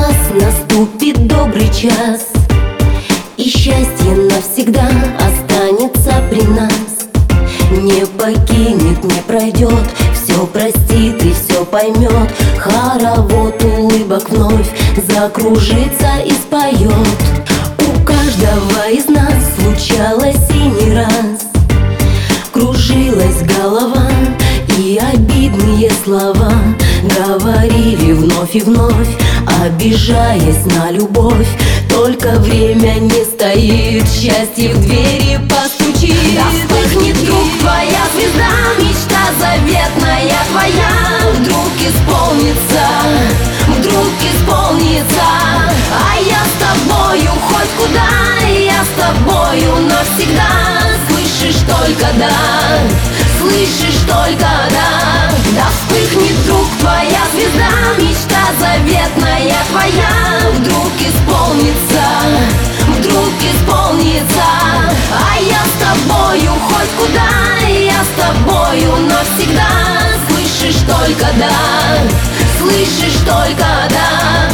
нас наступит добрый час, и счастье навсегда останется при нас. Не покинет, не пройдет, все простит и все поймет. Хоровод улыбок вновь закружится и споет. У каждого из нас случалось и не раз, кружилась голова, и обидные слова говорили вновь и вновь, обижаясь на любовь. Только время не стоит, счастье в двери постучит. Да вспыхнет вдруг твоя звезда, мечта заветная твоя. Вдруг исполнится, вдруг исполнится. А я с тобою хоть куда, я с тобою навсегда. Слышишь только да, слышишь только да. Да вспыхнет вдруг твоя звезда, мечта заветная твоя. Вдруг исполнится, вдруг исполнится. А я с тобою хоть куда, я с тобою навсегда. Слышишь только да, слышишь только да.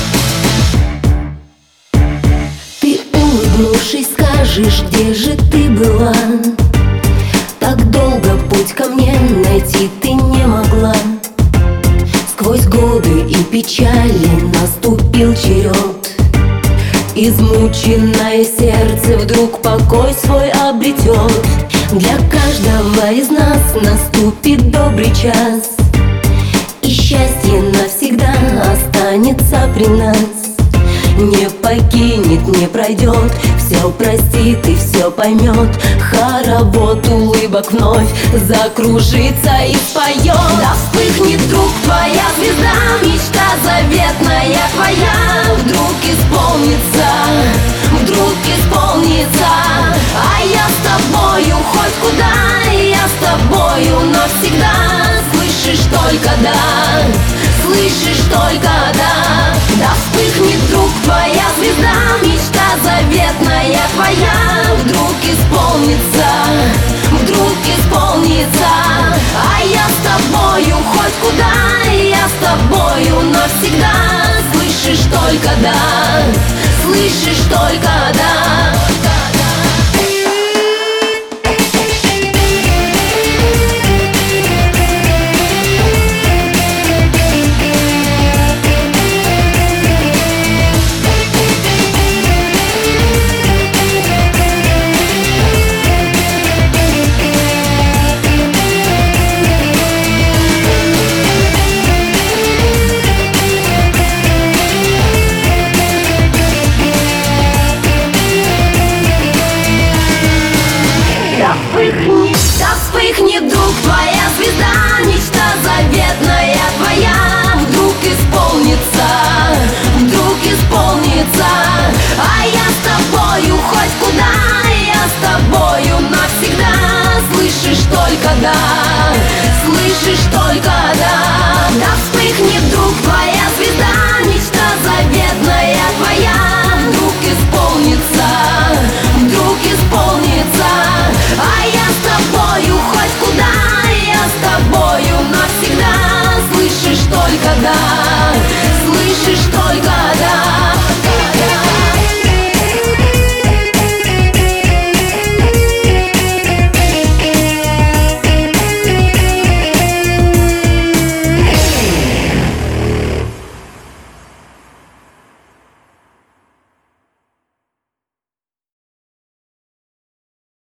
Ты, улыбнувшись, скажешь, где же ты была? Так долго путь ко мне найти ты не могла. Сквозь годы и печали наступил черед. Измученное сердце вдруг покой свой обретет. Для каждого из нас наступит добрый час, и счастье навсегда останется при нас. Не покинет, не пройдет, все простит и все поймет. Хоровод улыбок вновь закружится и споет. Да вспыхнет вдруг твоя звезда, мечта заветная твоя. Вдруг исполнится, вдруг исполнится. А я с тобою хоть куда, я с тобою навсегда. Слышишь только да, слышишь только да. Да вспыхнет вдруг твоя звезда, мечта заветная твоя. Вдруг исполнится, вдруг исполнится. А я с тобою хоть куда, я с тобою навсегда. Слышишь только да, слышишь только да.